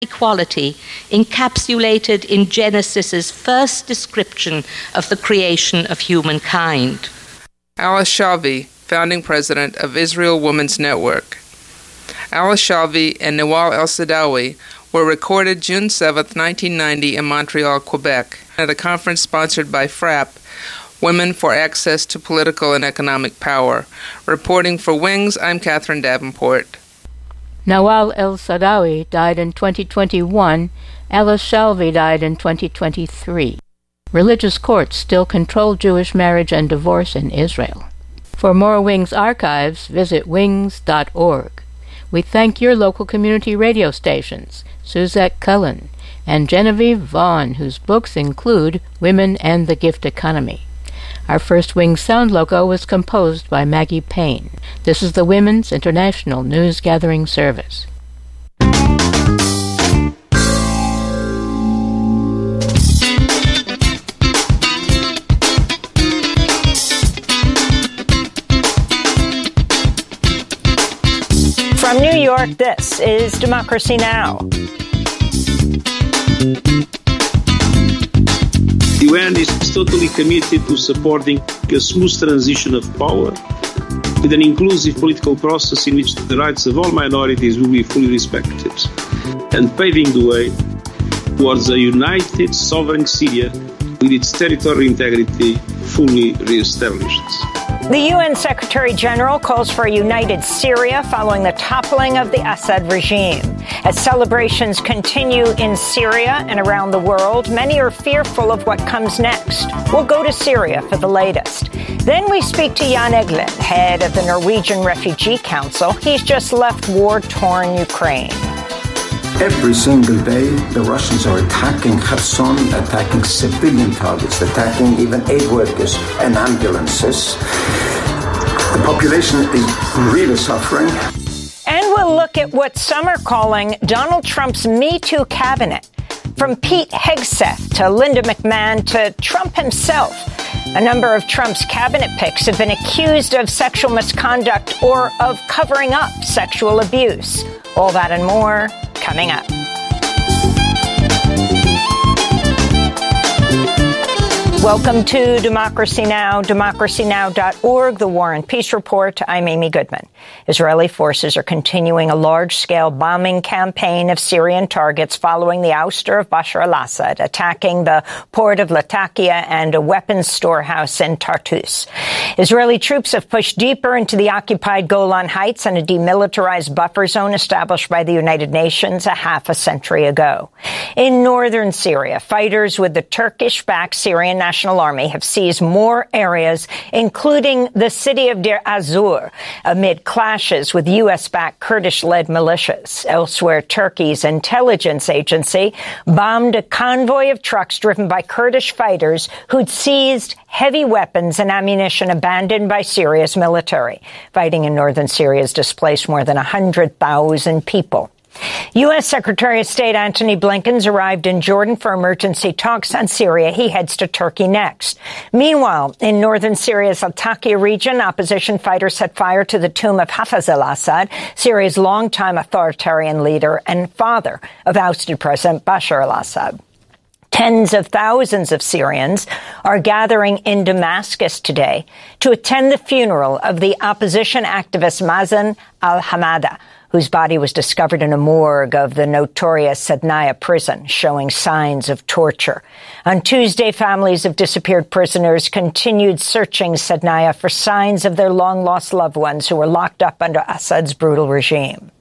equality encapsulated in Genesis's first description of the creation of humankind. Alice Shalvey, founding president of Israel Women's Network. Alice Shalvey and Nawal El-Saadawi were recorded June 7, 1990 in Montreal, Quebec, at a conference sponsored by FRAP, Women for Access to Political and Economic Power. Reporting for Wings, I'm Catherine Davenport. Nawal El-Saadawi died in 2021. Alice Shalvey died in 2023. Religious courts still control Jewish marriage and divorce in Israel. For more Wings archives, visit wings.org. We thank your local community radio stations, Suzette Cullen and Genevieve Vaughn, whose books include Women and the Gift Economy. Our first Wings sound logo was composed by Maggie Payne. This is the Women's International News Gathering Service. From New York, this is Democracy Now! The UN is totally committed to supporting a smooth transition of power with an inclusive political process in which the rights of all minorities will be fully respected, and paving the way towards a united, sovereign Syria with its territorial integrity fully re-established. The UN Secretary-General calls for a united Syria following the toppling of the Assad regime. As celebrations continue in Syria and around the world, many are fearful of what comes next. We'll go to Syria for the latest. Then we speak to Jan Egeland, head of the Norwegian Refugee Council. He's just left war-torn Ukraine. Every single day, the Russians are attacking Kherson, attacking civilian targets, attacking even aid workers and ambulances. The population is really suffering. And we'll look at what some are calling Donald Trump's Me Too cabinet. From Pete Hegseth to Linda McMahon to Trump himself. A number of Trump's cabinet picks have been accused of sexual misconduct or of covering up sexual abuse. All that and more coming up. Welcome to Democracy Now!, democracynow.org, the War and Peace Report. I'm Amy Goodman. Israeli forces are continuing a large-scale bombing campaign of Syrian targets following the ouster of Bashar al-Assad, attacking the port of Latakia and a weapons storehouse in Tartus. Israeli troops have pushed deeper into the occupied Golan Heights and a demilitarized buffer zone established by the United Nations a half a century ago. In northern Syria, fighters with the Turkish-backed Syrian National Army have seized more areas, including the city of Deir az-Zor, amid clashes with U.S.-backed Kurdish-led militias. Elsewhere, Turkey's intelligence agency bombed a convoy of trucks driven by Kurdish fighters who'd seized heavy weapons and ammunition abandoned by Syria's military. Fighting in northern Syria has displaced more than 100,000 people. U.S. Secretary of State Antony Blinken's arrived in Jordan for emergency talks on Syria. He heads to Turkey next. Meanwhile, in northern Syria's Latakia region, opposition fighters set fire to the tomb of Hafez al-Assad, Syria's longtime authoritarian leader and father of ousted President Bashar al-Assad. Tens of thousands of Syrians are gathering in Damascus today to attend the funeral of the opposition activist Mazen al-Hamada, whose body was discovered in a morgue of the notorious Sednaya prison, showing signs of torture. On Tuesday, families of disappeared prisoners continued searching Sednaya for signs of their long-lost loved ones who were locked up under Assad's brutal regime.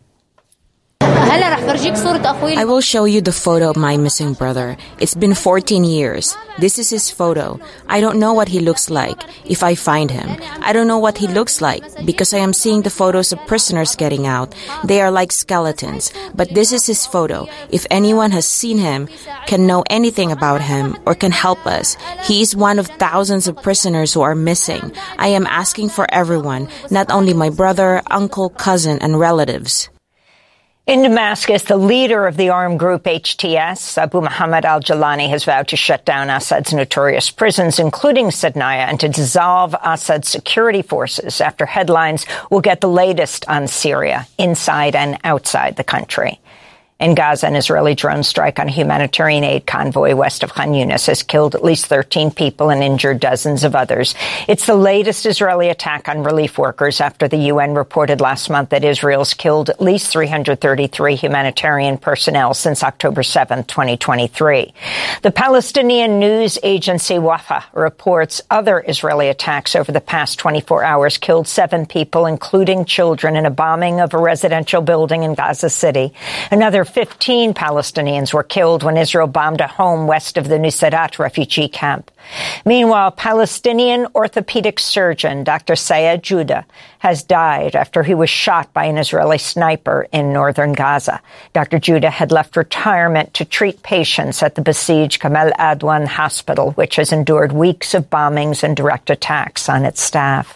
I will show you the photo of my missing brother. It's been 14 years. This is his photo. I don't know what he looks like if I find him. I don't know what he looks like because I am seeing the photos of prisoners getting out. They are like skeletons. But this is his photo. If anyone has seen him, can know anything about him, or can help us, he is one of thousands of prisoners who are missing. I am asking for everyone, not only my brother, uncle, cousin, and relatives. In Damascus, the leader of the armed group HTS, Abu Muhammad al-Jalani, has vowed to shut down Assad's notorious prisons, including Sednaya, and to dissolve Assad's security forces. After headlines, we'll get the latest on Syria, inside and outside the country. In Gaza, an Israeli drone strike on a humanitarian aid convoy west of Khan Yunis has killed at least 13 people and injured dozens of others. It's the latest Israeli attack on relief workers after the UN reported last month that Israel's killed at least 333 humanitarian personnel since October 7, 2023. The Palestinian news agency Wafa reports other Israeli attacks over the past 24 hours killed 7 people, including children, in a bombing of a residential building in Gaza City. Another 15 Palestinians were killed when Israel bombed a home west of the Nuseirat refugee camp. Meanwhile, Palestinian orthopedic surgeon Dr. Sayed Judah has died after he was shot by an Israeli sniper in northern Gaza. Dr. Judah had left retirement to treat patients at the besieged Gamal Adwan hospital, which has endured weeks of bombings and direct attacks on its staff.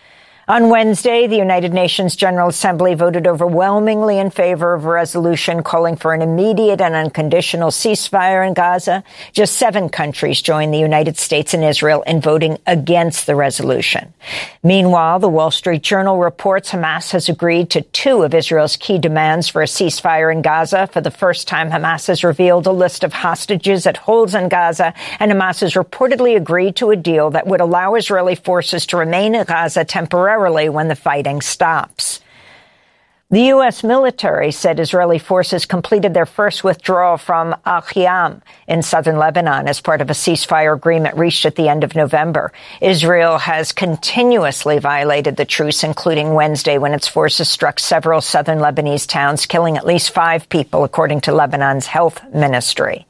On Wednesday, the United Nations General Assembly voted overwhelmingly in favor of a resolution calling for an immediate and unconditional ceasefire in Gaza. Just 7 countries joined the United States and Israel in voting against the resolution. Meanwhile, the Wall Street Journal reports Hamas has agreed to 2 of Israel's key demands for a ceasefire in Gaza. For the first time, Hamas has revealed a list of hostages it holds in Gaza, and Hamas has reportedly agreed to a deal that would allow Israeli forces to remain in Gaza temporarily when the fighting stops. The U.S. military said Israeli forces completed their first withdrawal from Al-Khiam in southern Lebanon as part of a ceasefire agreement reached at the end of November. Israel has continuously violated the truce, including Wednesday when its forces struck several southern Lebanese towns, killing at least 5 people, according to Lebanon's health ministry.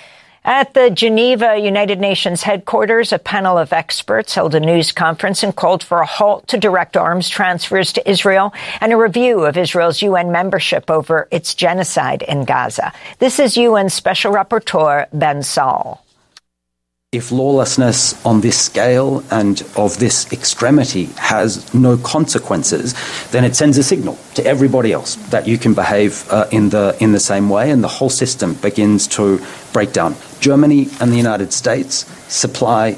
At the Geneva United Nations headquarters, a panel of experts held a news conference and called for a halt to direct arms transfers to Israel and a review of Israel's UN membership over its genocide in Gaza. This is UN Special Rapporteur Ben Saul. If lawlessness on this scale and of this extremity has no consequences, then it sends a signal to everybody else that you can behave in the same way, and the whole system begins to break down. Germany and the United States supply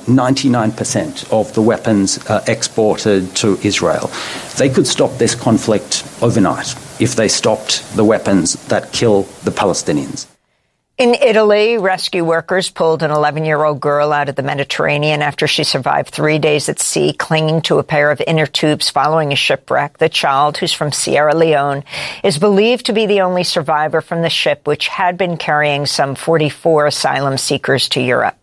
99% of the weapons exported to Israel. They could stop this conflict overnight if they stopped the weapons that kill the Palestinians. In Italy, rescue workers pulled an 11-year-old girl out of the Mediterranean after she survived 3 days at sea, clinging to a pair of inner tubes following a shipwreck. The child, who's from Sierra Leone, is believed to be the only survivor from the ship, which had been carrying some 44 asylum seekers to Europe.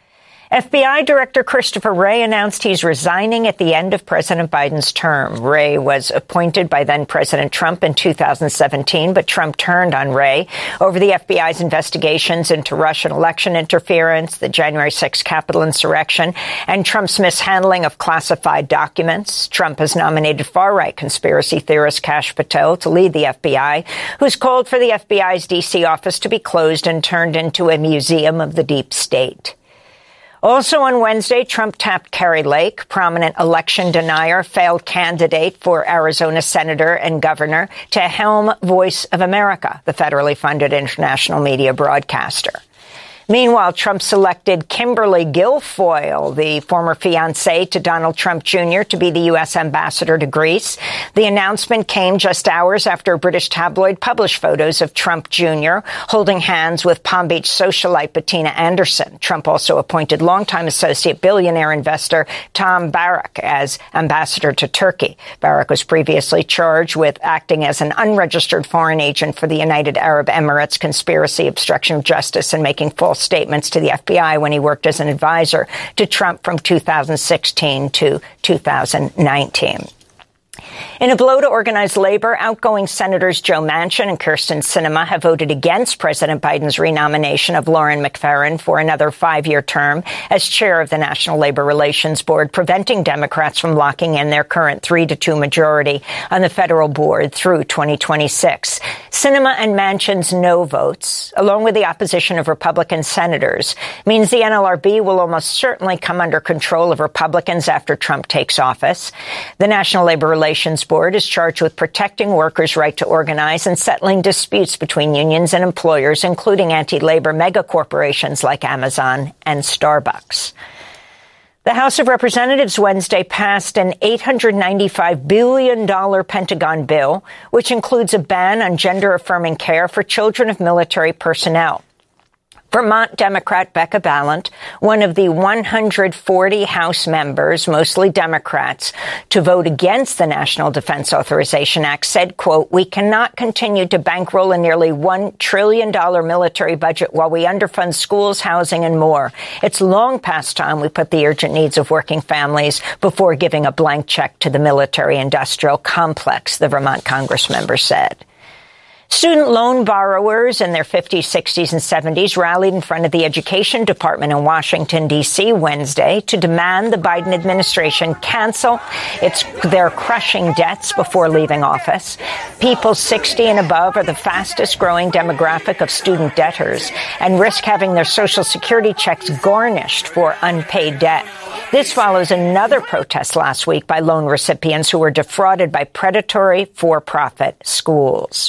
FBI Director Christopher Wray announced he's resigning at the end of President Biden's term. Wray was appointed by then-President Trump in 2017, but Trump turned on Wray over the FBI's investigations into Russian election interference, the January 6th Capitol insurrection, and Trump's mishandling of classified documents. Trump has nominated far-right conspiracy theorist Kash Patel to lead the FBI, who's called for the FBI's D.C. office to be closed and turned into a museum of the deep state. Also on Wednesday, Trump tapped Kari Lake, prominent election denier, failed candidate for Arizona senator and governor, to helm Voice of America, the federally funded international media broadcaster. Meanwhile, Trump selected Kimberly Guilfoyle, the former fiancée to Donald Trump Jr., to be the U.S. ambassador to Greece. The announcement came just hours after a British tabloid published photos of Trump Jr. holding hands with Palm Beach socialite Bettina Anderson. Trump also appointed longtime associate billionaire investor Tom Barrack as ambassador to Turkey. Barrack was previously charged with acting as an unregistered foreign agent for the United Arab Emirates, conspiracy, obstruction of justice, and making false statements to the FBI when he worked as an advisor to Trump from 2016 to 2019. In a blow to organized labor, outgoing Senators Joe Manchin and Kyrsten Sinema have voted against President Biden's renomination of Lauren McFerrin for another 5-year term as chair of the National Labor Relations Board, preventing Democrats from locking in their current 3-2 majority on the federal board through 2026. Sinema and Manchin's no votes, along with the opposition of Republican senators, means the NLRB will almost certainly come under control of Republicans after Trump takes office. The National Labor Relations Board is charged with protecting workers' right to organize and settling disputes between unions and employers, including anti-labor megacorporations like Amazon and Starbucks. The House of Representatives Wednesday passed an $895 billion Pentagon bill, which includes a ban on gender-affirming care for children of military personnel. Vermont Democrat Becca Balint, one of the 140 House members, mostly Democrats, to vote against the National Defense Authorization Act, said, quote, "We cannot continue to bankroll a nearly $1 trillion military budget while we underfund schools, housing, and more. It's long past time we put the urgent needs of working families before giving a blank check to the military-industrial complex," the Vermont Congressmember said. Student loan borrowers in their 50s, 60s, and 70s rallied in front of the Education Department in Washington, D.C. Wednesday to demand the Biden administration cancel their crushing debts before leaving office. People 60 and above are the fastest growing demographic of student debtors and risk having their Social Security checks garnished for unpaid debt. This follows another protest last week by loan recipients who were defrauded by predatory for-profit schools.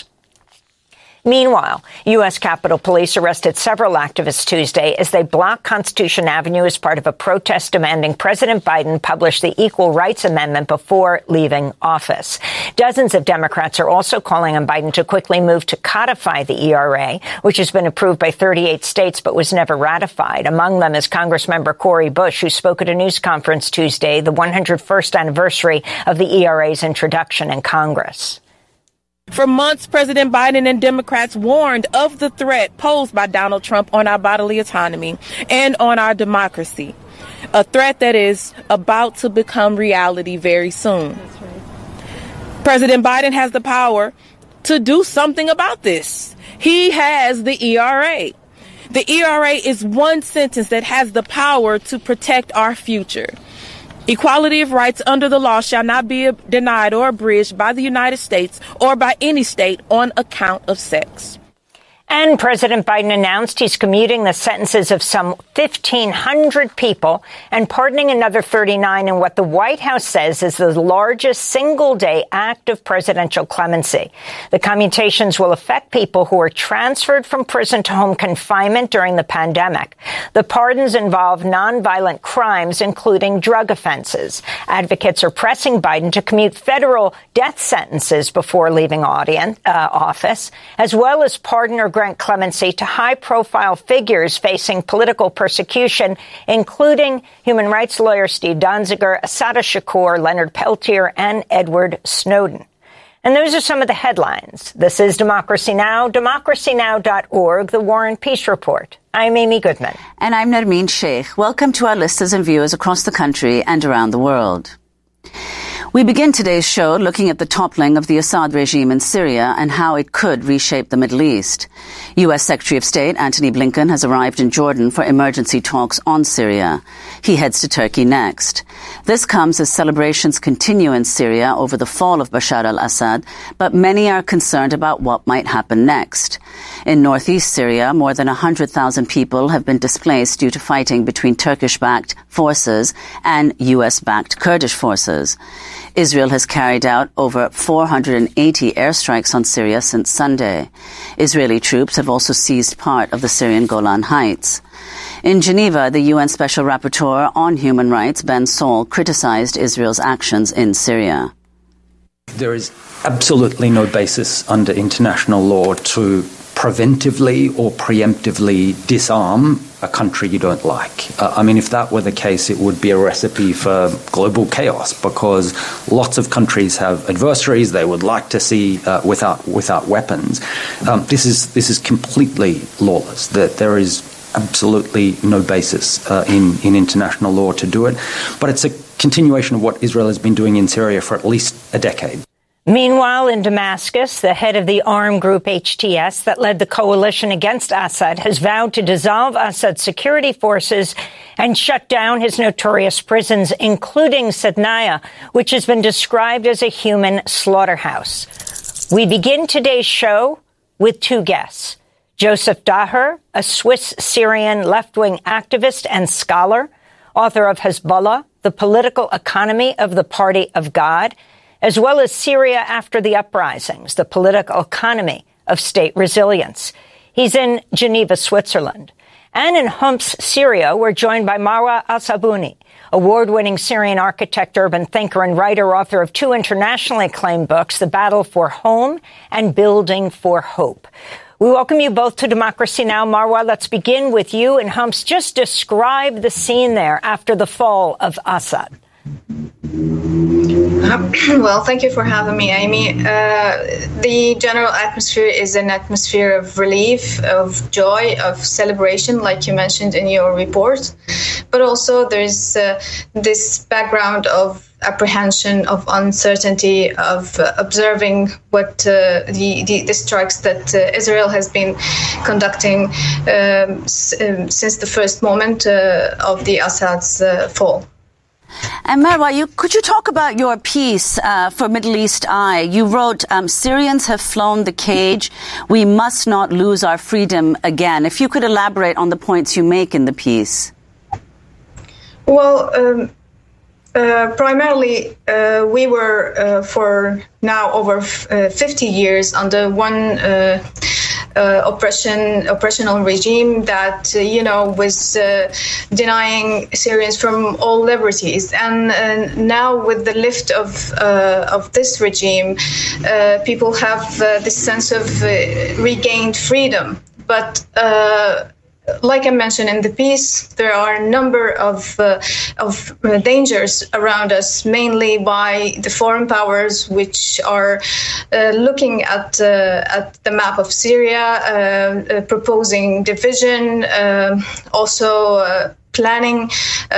Meanwhile, U.S. Capitol Police arrested several activists Tuesday as they blocked Constitution Avenue as part of a protest demanding President Biden publish the Equal Rights Amendment before leaving office. Dozens of Democrats are also calling on Biden to quickly move to codify the ERA, which has been approved by 38 states but was never ratified. Among them is Congressmember Cori Bush, who spoke at a news conference Tuesday, the 101st anniversary of the ERA's introduction in Congress. For months, President Biden and Democrats warned of the threat posed by Donald Trump on our bodily autonomy and on our democracy, a threat that is about to become reality very soon. That's right. President Biden has the power to do something about this. He has the ERA. The ERA is one sentence that has the power to protect our future. Equality of rights under the law shall not be denied or abridged by the United States or by any state on account of sex. And President Biden announced he's commuting the sentences of some 1,500 people and pardoning another 39 in what the White House says is the largest single-day act of presidential clemency. The commutations will affect people who were transferred from prison to home confinement during the pandemic. The pardons involve nonviolent crimes, including drug offenses. Advocates are pressing Biden to commute federal death sentences before leaving office, as well as pardon or grant clemency to high-profile figures facing political persecution, including human rights lawyer Steve Donziger, Assata Shakur, Leonard Peltier, and Edward Snowden. And those are some of the headlines. This is Democracy Now!, democracynow.org, The War and Peace Report. I'm Amy Goodman. And I'm Nermeen Sheikh. Welcome to our listeners and viewers across the country and around the world. We begin today's show looking at the toppling of the Assad regime in Syria and how it could reshape the Middle East. U.S. Secretary of State Antony Blinken has arrived in Jordan for emergency talks on Syria. He heads to Turkey next. This comes as celebrations continue in Syria over the fall of Bashar al-Assad, but many are concerned about what might happen next. In northeast Syria, more than 100,000 people have been displaced due to fighting between Turkish-backed forces and U.S.-backed Kurdish forces. Israel has carried out over 480 airstrikes on Syria since Sunday. Israeli troops have also seized part of the Syrian Golan Heights. In Geneva, the UN Special Rapporteur on Human Rights, Ben Saul, criticized Israel's actions in Syria. There is absolutely no basis under international law to preventively or preemptively disarm a country you don't like. If that were the case, it would be a recipe for global chaos because lots of countries have adversaries they would like to see without weapons. This is completely lawless. There is absolutely no basis in international law to do it. But it's a continuation of what Israel has been doing in Syria for at least a decade. Meanwhile, in Damascus, the head of the armed group HTS that led the coalition against Assad has vowed to dissolve Assad's security forces and shut down his notorious prisons, including Sednaya, which has been described as a human slaughterhouse. We begin today's show with two guests. Joseph Daher, a Swiss-Syrian left-wing activist and scholar, author of Hezbollah, The Political Economy of the Party of God, as well as Syria After the Uprisings, The Political Economy of State Resilience. He's in Geneva, Switzerland. And in Homs, Syria, we're joined by Marwa Al-Sabuni, Award-winning Syrian architect, urban thinker, and writer, author of 2 internationally acclaimed books, The Battle for Home and Building for Hope. We welcome you both to Democracy Now! Marwa, let's begin with you. And Humps, just describe the scene there after the fall of Assad. Well, thank you for having me, Amy. The general atmosphere is an atmosphere of relief, of joy, of celebration, like you mentioned in your report. But also there's this background of apprehension, of uncertainty, of observing what the strikes that Israel has been conducting since the first moment of the Assad's fall. And Marwa, could you talk about your piece for Middle East Eye? You wrote, Syrians have flown the cage. We must not lose our freedom again. If you could elaborate on the points you make in the piece. Well, primarily, we were for now over 50 years under one oppressional regime that was denying Syrians from all liberties, and now with the lift of this regime, people have this sense of regained freedom. But like I mentioned in the piece, there are a number of dangers around us, mainly by the foreign powers, which are looking at the map of Syria, proposing division, also planning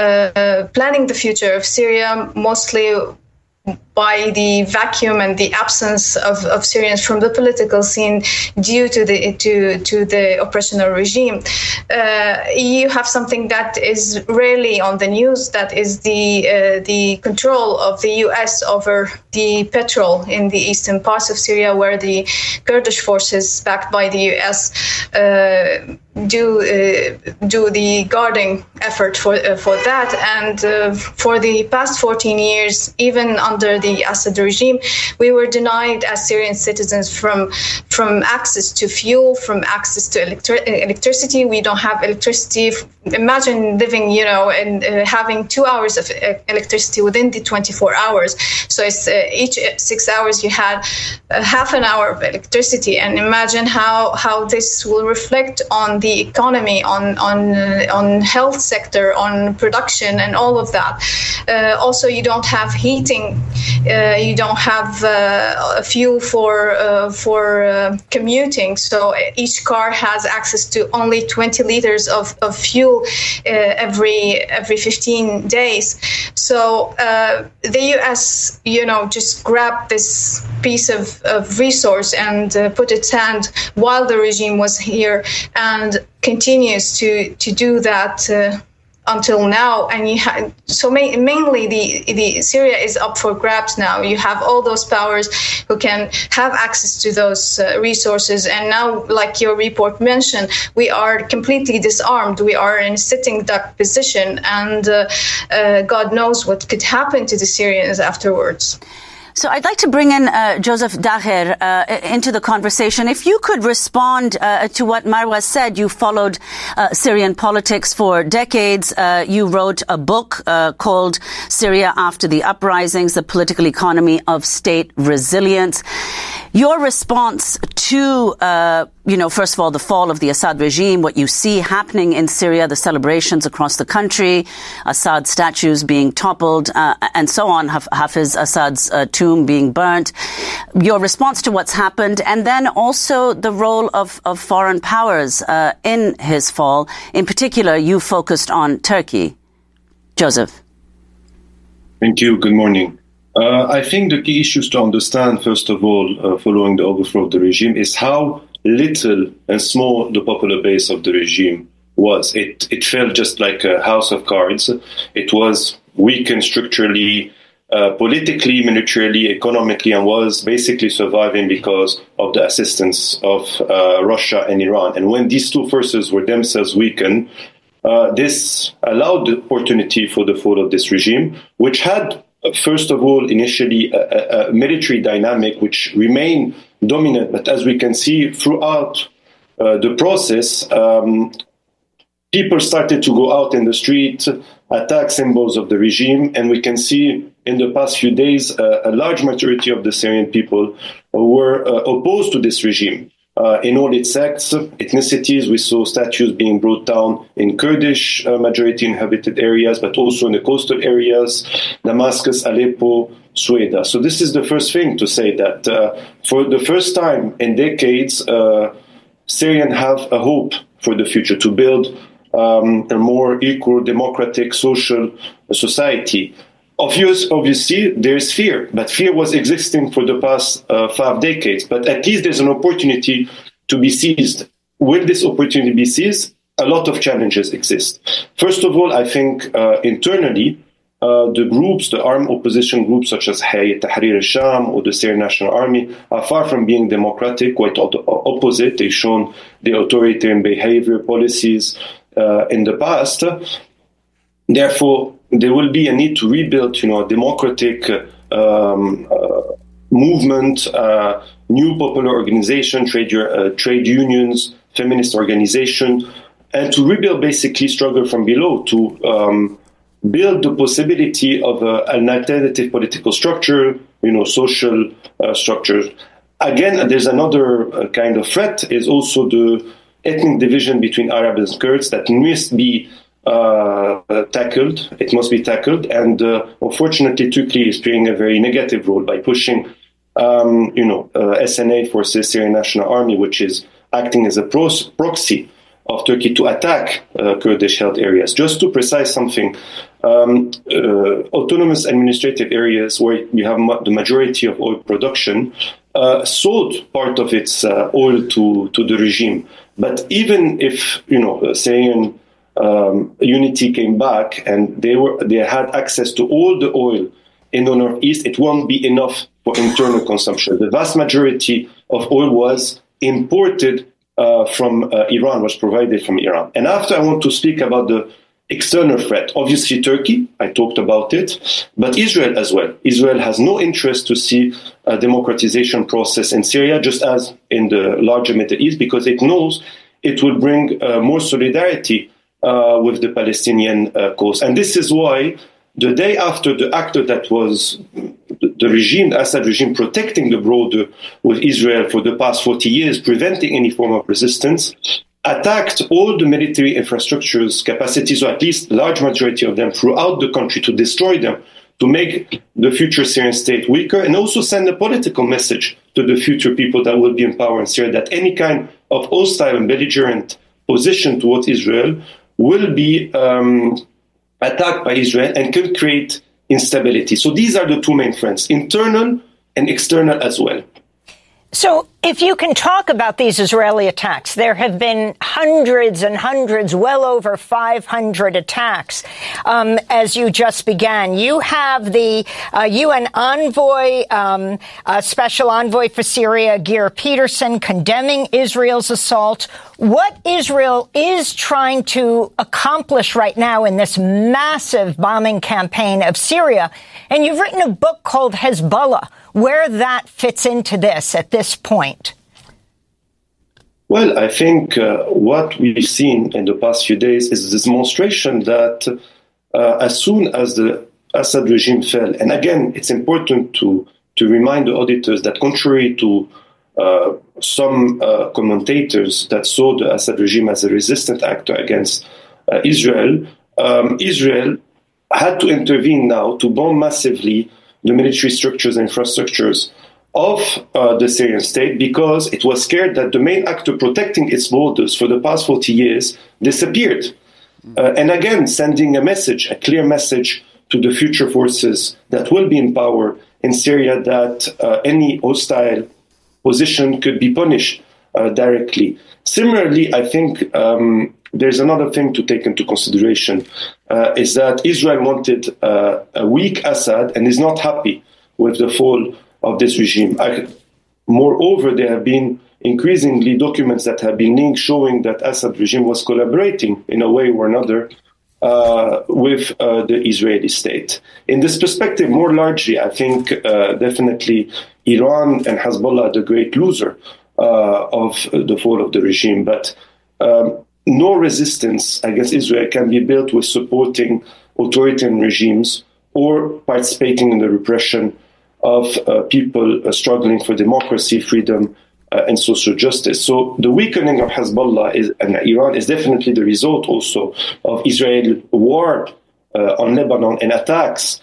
the future of Syria, mostly by the vacuum and the absence of Syrians from the political scene due to the oppressional regime. You have something that is rarely on the news, that is the control of the U.S. over the petrol in the eastern parts of Syria, where the Kurdish forces backed by the U.S. do the guarding effort for that. And for the past 14 years, even under the Assad regime, we were denied as Syrian citizens from access to fuel, from access to electricity. We don't have electricity. Imagine living, and having 2 hours of electricity within the 24 hours. So it's each 6 hours you had half an hour of electricity. And imagine how this will reflect on the economy, on health sector, on production, and all of that. Also, you don't have heating. You don't have fuel for commuting. So each car has access to only 20 liters of fuel every 15 days. So the U.S., just grabbed this piece of resource and put its hand while the regime was here, and continues to do that until now. And mainly the Syria is up for grabs now. You have all those powers who can have access to those resources. And now, like your report mentioned, we are completely disarmed. We are in a sitting duck position, and God knows what could happen to the Syrians afterwards. So I'd like to bring in Joseph Daher into the conversation. If you could respond to what Marwa said. You followed Syrian politics for decades. You wrote a book called Syria After the Uprisings, The Political Economy of State Resilience. Your response to, first of all, the fall of the Assad regime, what you see happening in Syria, the celebrations across the country, Assad statues being toppled, and so on, Hafiz Assad's tomb being burnt. Your response to what's happened, and then also the role of foreign powers in his fall. In particular, you focused on Turkey. Joseph. Thank you. Good morning. I think the key issues to understand, first of all, following the overthrow of the regime, is how little and small the popular base of the regime was. It felt just like a house of cards. It was weakened structurally, politically, militarily, economically, and was basically surviving because of the assistance of Russia and Iran. And when these two forces were themselves weakened, this allowed the opportunity for the fall of this regime, which had, first of all, initially a military dynamic which remained dominant. But as we can see throughout the process, people started to go out in the street, attack symbols of the regime. And we can see in the past few days a large majority of the Syrian people were opposed to this regime. In all its sects, ethnicities, we saw statues being brought down in Kurdish majority inhabited areas, but also in the coastal areas, Damascus, Aleppo, Sueda. So this is the first thing to say that for the first time in decades, Syrians have a hope for the future to build a more equal, democratic, social society. Obviously, there's fear, but fear was existing for the past 5 decades. But at least there's an opportunity to be seized. Will this opportunity be seized? A lot of challenges exist. First of all, I think internally, the groups, the armed opposition groups such as Hayat Tahrir al-Sham or the Syrian National Army are far from being democratic, quite opposite. They've shown the authoritarian behavior policies in the past. Therefore, there will be a need to rebuild, a democratic movement, new popular organization, trade unions, feminist organization, and to rebuild basically struggle from below to build the possibility of an alternative political structure, social structure. Again, there's another kind of threat is also the ethnic division between Arabs and Kurds that must be tackled. It must be tackled, and unfortunately, Turkey is playing a very negative role by pushing, SNA forces, Syrian National Army, which is acting as a proxy of Turkey to attack Kurdish-held areas. Just to precise something, autonomous administrative areas where you have the majority of oil production sold part of its oil to the regime. But even if Syrian unity came back and they had access to all the oil in the northeast, it won't be enough for internal consumption. The vast majority of oil was imported from Iran, was provided from Iran. And after, I want to speak about the external threat. Obviously, Turkey, I talked about it, but Israel as well. Israel has no interest to see a democratization process in Syria, just as in the larger Middle East, because it knows it will bring more solidarity with the Palestinian cause. And this is why the day after the actor that was the regime, the Assad regime, protecting the border with Israel for the past 40 years, preventing any form of resistance, attacked all the military infrastructures, capacities, or at least large majority of them throughout the country to destroy them, to make the future Syrian state weaker, and also send a political message to the future people that will be in power in Syria that any kind of hostile and belligerent position towards Israel will be attacked by Israel and could create instability. So these are the two main threats, internal and external as well. So if you can talk about these Israeli attacks, there have been hundreds and hundreds, well over 500 attacks, as you just began. You have the UN envoy, special envoy for Syria, Geir Peterson, condemning Israel's assault. What Israel is trying to accomplish right now in this massive bombing campaign of Syria, and you've written a book called Hezbollah, where that fits into this at this point. Well, I think what we've seen in the past few days is this demonstration that as soon as the Assad regime fell, and again, it's important to remind the auditors that contrary to some commentators that saw the Assad regime as a resistant actor against Israel, Israel had to intervene now to bomb massively the military structures and infrastructures of the Syrian state because it was scared that the main actor protecting its borders for the past 40 years disappeared. And again, sending a message, a clear message to the future forces that will be in power in Syria that any hostile position could be punished directly. Similarly, I think there's another thing to take into consideration, is that Israel wanted a weak Assad and is not happy with the fall of this regime. Moreover, there have been increasingly documents that have been linked showing that Assad regime was collaborating in a way or another with the Israeli state. In this perspective, more largely, I think definitely Iran and Hezbollah are the great loser of the fall of the regime. But no resistance against Israel can be built with supporting authoritarian regimes or participating in the repression of people struggling for democracy, freedom, and social justice. So the weakening of Hezbollah and Iran is definitely the result also of Israel's war on Lebanon and attacks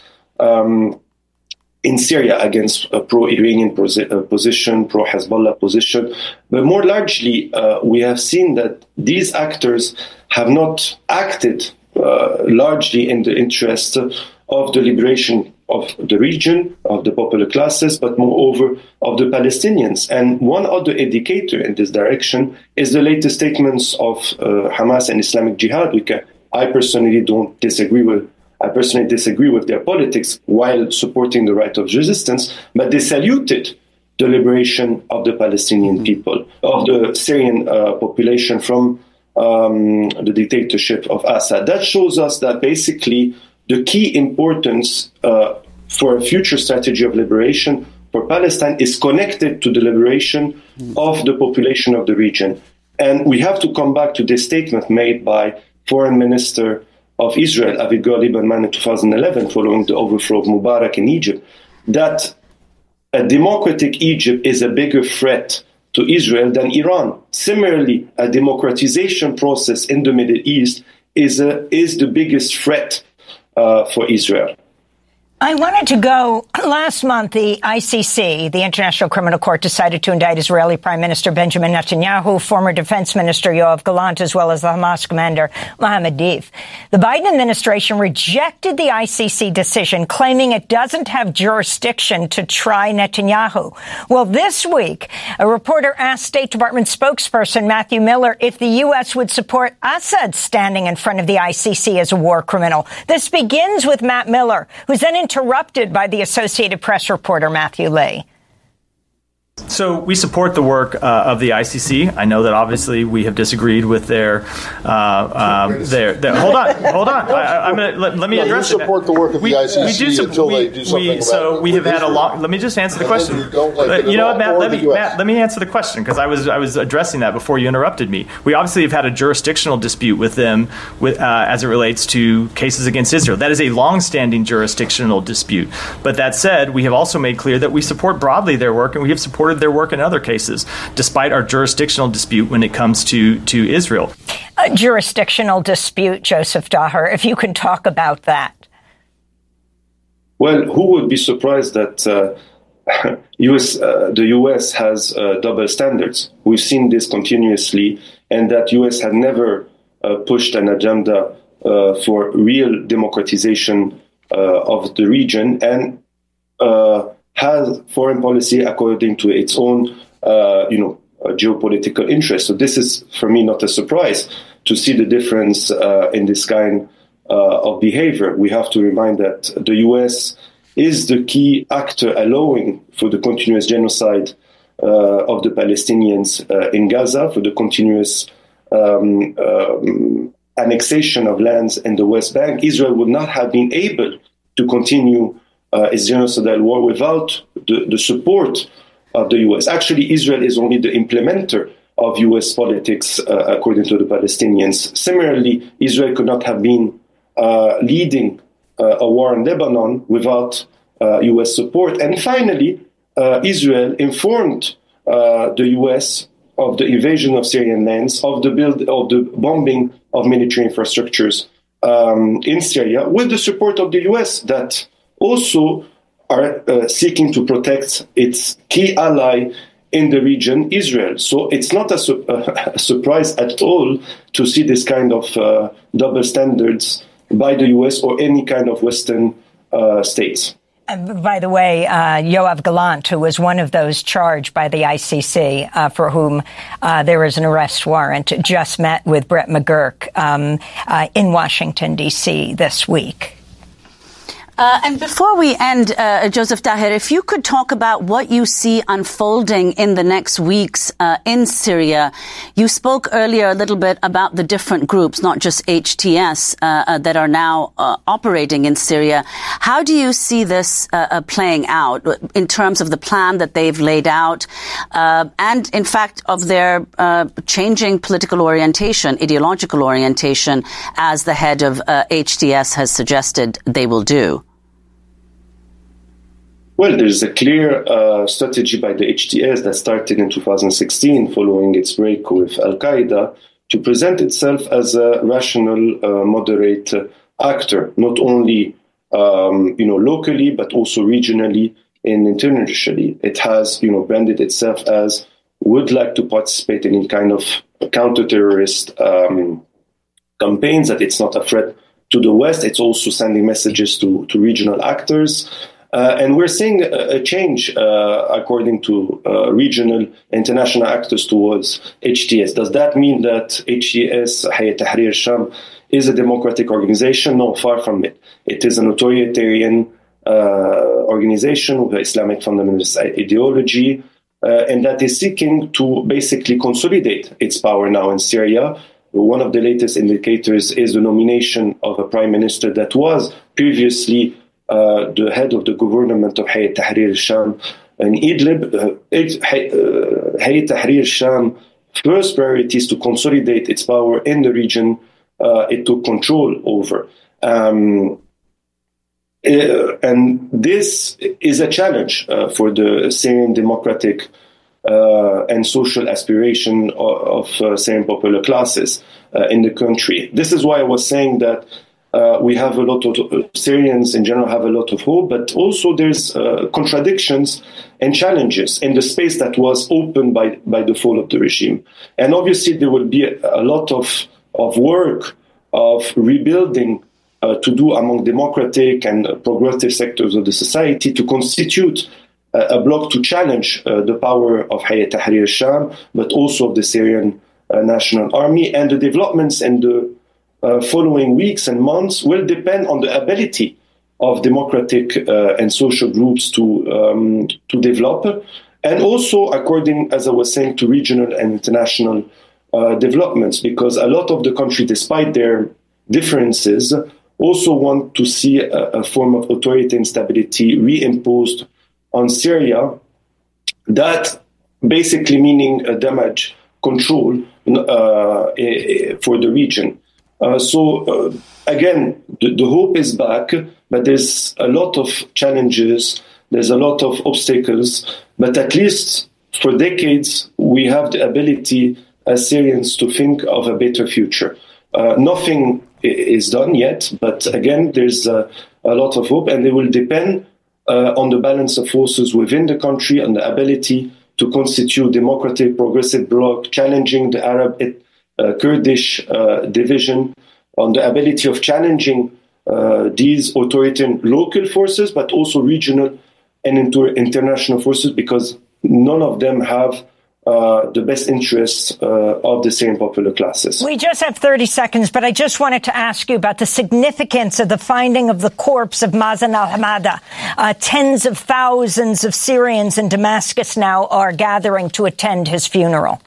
in Syria against a pro-Iranian position, pro-Hezbollah position. But more largely, we have seen that these actors have not acted largely in the interest of the liberation of the region, of the popular classes, but moreover of the Palestinians. And one other indicator in this direction is the latest statements of Hamas and Islamic Jihad, which I personally disagree with their politics while supporting the right of resistance, but they saluted the liberation of the Palestinian people, of the Syrian population from the dictatorship of Assad. That shows us that basically the key importance for a future strategy of liberation for Palestine is connected to the liberation of the population of the region. And we have to come back to this statement made by Foreign Minister of Israel, Avigdor Lieberman, in 2011, following the overthrow of Mubarak in Egypt, that a democratic Egypt is a bigger threat to Israel than Iran. Similarly, a democratization process in the Middle East is the biggest threat for Israel. I wanted to go, last month, the ICC, the International Criminal Court, decided to indict Israeli Prime Minister Benjamin Netanyahu, former Defense Minister Yoav Gallant, as well as the Hamas commander Mohammed Deif. The Biden administration rejected the ICC decision, claiming it doesn't have jurisdiction to try Netanyahu. Well, this week, a reporter asked State Department spokesperson Matthew Miller if the U.S. would support Assad standing in front of the ICC as a war criminal. This begins with Matt Miller, who's then interrupted by the Associated Press reporter Matthew Lee. So we support the work of the ICC. I know that obviously we have disagreed with their hold on. Let me address it. You support the work of the ICC we do until they do something about it. So we have had a long. Let me just answer the question. You know what, Matt? Let me answer the question because I was addressing that before you interrupted me. We obviously have had a jurisdictional dispute with them as it relates to cases against Israel. That is a long-standing jurisdictional dispute. But that said, we have also made clear that we support broadly their work, and we have supported their work in other cases, despite our jurisdictional dispute when it comes to Israel. A jurisdictional dispute, Joseph Daher, if you can talk about that. Well, who would be surprised that the U.S. has double standards? We've seen this continuously, and that U.S. had never pushed an agenda for real democratization of the region, and has foreign policy according to its own, geopolitical interests. So this is, for me, not a surprise to see the difference in this kind of behavior. We have to remind that the U.S. is the key actor allowing for the continuous genocide of the Palestinians in Gaza, for the continuous annexation of lands in the West Bank. Israel would not have been able to continue its genocidal war without the support of the U.S. Actually, Israel is only the implementer of U.S. politics, according to the Palestinians. Similarly, Israel could not have been leading a war in Lebanon without U.S. support. And finally, Israel informed the U.S. of the invasion of Syrian lands, of the bombing of military infrastructures in Syria, with the support of the U.S. that also are seeking to protect its key ally in the region, Israel. So it's not a surprise at all to see this kind of double standards by the U.S. or any kind of Western states. By the way, Yoav Gallant, who was one of those charged by the ICC, for whom there is an arrest warrant, just met with Brett McGurk in Washington, D.C. this week. And before we end, Joseph Taher, if you could talk about what you see unfolding in the next weeks in Syria. You spoke earlier a little bit about the different groups, not just HTS, that are now operating in Syria. How do you see this playing out in terms of the plan that they've laid out and, in fact, of their changing political orientation, ideological orientation, as the head of HTS has suggested they will do? Well, there's a clear strategy by the HTS that started in 2016 following its break with Al-Qaeda to present itself as a rational, moderate actor, not only locally, but also regionally and internationally. It has branded itself as would like to participate in kind of counter-terrorist campaigns, that it's not a threat to the West. It's also sending messages to regional actors. And we're seeing a change, according to regional international actors, towards HTS. Does that mean that HTS, Hayat Tahrir al-Sham, is a democratic organization? No, far from it. It is an authoritarian organization with Islamic fundamentalist ideology, and that is seeking to basically consolidate its power now in Syria. One of the latest indicators is the nomination of a prime minister that was previously the head of the government of Hayat Tahrir al-Sham and Idlib. Hayat Tahrir al-Sham first priority is to consolidate its power in the region it took control over. And this is a challenge for the Syrian democratic and social aspiration of Syrian popular classes in the country. This is why I was saying that we have a lot of Syrians in general have a lot of hope, but also there's contradictions and challenges in the space that was opened by the fall of the regime. And obviously there will be a lot of work of rebuilding to do among democratic and progressive sectors of the society to constitute a bloc to challenge the power of Hayat Tahrir al-Sham, but also of the Syrian National Army. And the developments in the following weeks and months will depend on the ability of democratic and social groups to develop, and also according, as I was saying, to regional and international developments, because a lot of the country, despite their differences, also want to see a form of authoritarian stability reimposed on Syria, that basically meaning a damage control for the region. Again, the hope is back, but there's a lot of challenges, there's a lot of obstacles, but at least for decades, we have the ability as Syrians to think of a better future. Nothing is done yet, but again, there's a lot of hope, and it will depend on the balance of forces within the country and the ability to constitute democratic, progressive bloc, challenging the Arab Kurdish division, on the ability of challenging these authoritarian local forces, but also regional and international forces, because none of them have the best interests of the Syrian popular classes. We just have 30 seconds, but I just wanted to ask you about the significance of the finding of the corpse of Mazen al-Hamada. Tens of thousands of Syrians in Damascus now are gathering to attend his funeral.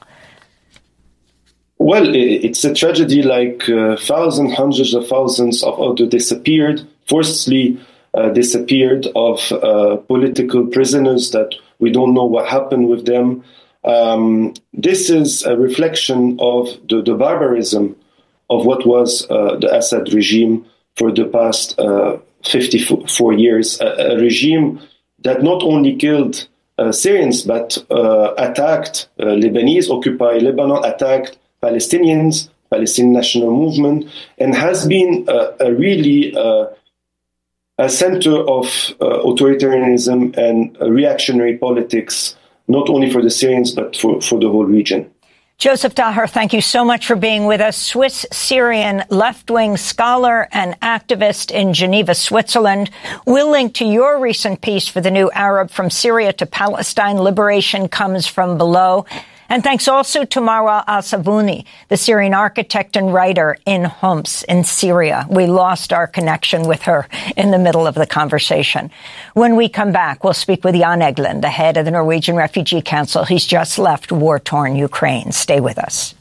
Well, it's a tragedy, like thousands, hundreds of thousands of others disappeared, forcibly disappeared, of political prisoners that we don't know what happened with them. This is a reflection of the barbarism of what was the Assad regime for the past 54 years, a regime that not only killed Syrians, but attacked Lebanese, occupied Lebanon, attacked Palestinians, Palestinian National Movement, and has been really a center of authoritarianism and reactionary politics, not only for the Syrians, but for the whole region. Joseph Taher, thank you so much for being with us. Swiss-Syrian left-wing scholar and activist in Geneva, Switzerland. We'll link to your recent piece for the New Arab, From Syria to Palestine, Liberation Comes from Below. And thanks also to Marwa al-Sabuni, the Syrian architect and writer in Homs in Syria. We lost our connection with her in the middle of the conversation. When we come back, we'll speak with Jan Egeland, the head of the Norwegian Refugee Council. He's just left war-torn Ukraine. Stay with us.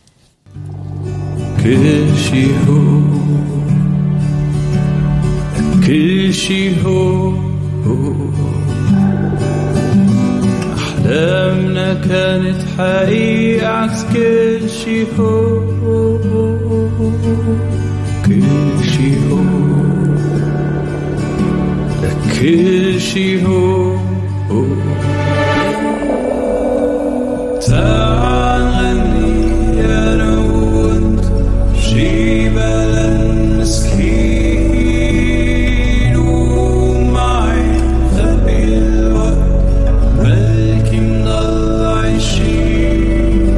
أحلامنا كانت حقيقة عكس كل شي هو كل شي هو كل شي هو تعال غني أنا وأنت شي بلد مسكين ومعي غبي الوقت بلكي مضل عايشين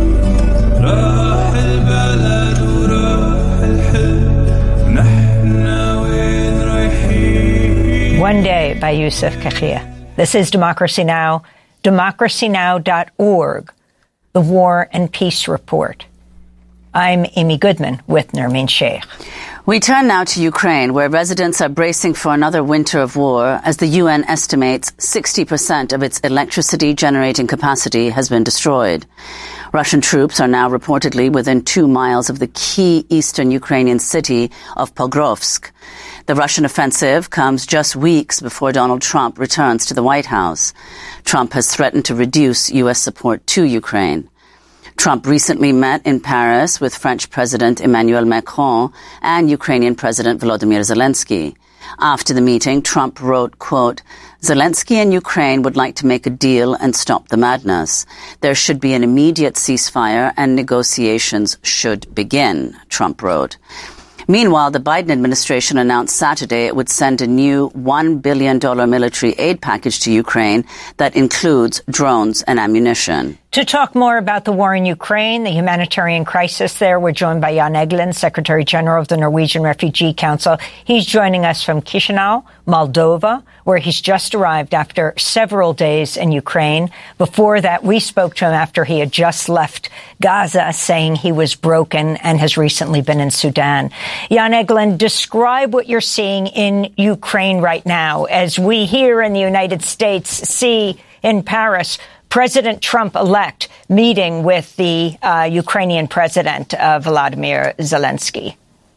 راح البلد وراح الحلم ونحنا وين رايحين. One Day by Yusuf Kakhia. This is Democracy Now!, democracynow.org, the War and Peace Report. I'm Amy Goodman with Nermeen Sheikh. We turn now to Ukraine, where residents are bracing for another winter of war as the UN estimates 60% of its electricity generating capacity has been destroyed. Russian troops are now reportedly within 2 miles of the key eastern Ukrainian city of Pokrovsk. The Russian offensive comes just weeks before Donald Trump returns to the White House. Trump has threatened to reduce U.S. support to Ukraine. Trump recently met in Paris with French President Emmanuel Macron and Ukrainian President Volodymyr Zelensky. After the meeting, Trump wrote, quote, Zelensky and Ukraine would like to make a deal and stop the madness. There should be an immediate ceasefire and negotiations should begin, Trump wrote. Meanwhile, the Biden administration announced Saturday it would send a new $1 billion military aid package to Ukraine that includes drones and ammunition. To talk more about the war in Ukraine, the humanitarian crisis there, we're joined by Jan Egeland, Secretary General of the Norwegian Refugee Council. He's joining us from Chisinau, Moldova, where he's just arrived after several days in Ukraine. Before that, we spoke to him after he had just left Gaza, saying he was broken and has recently been in Sudan. Jan Egeland, describe what you're seeing in Ukraine right now as we here in the United States see in Paris President Trump-elect meeting with the Ukrainian President Volodymyr Zelensky.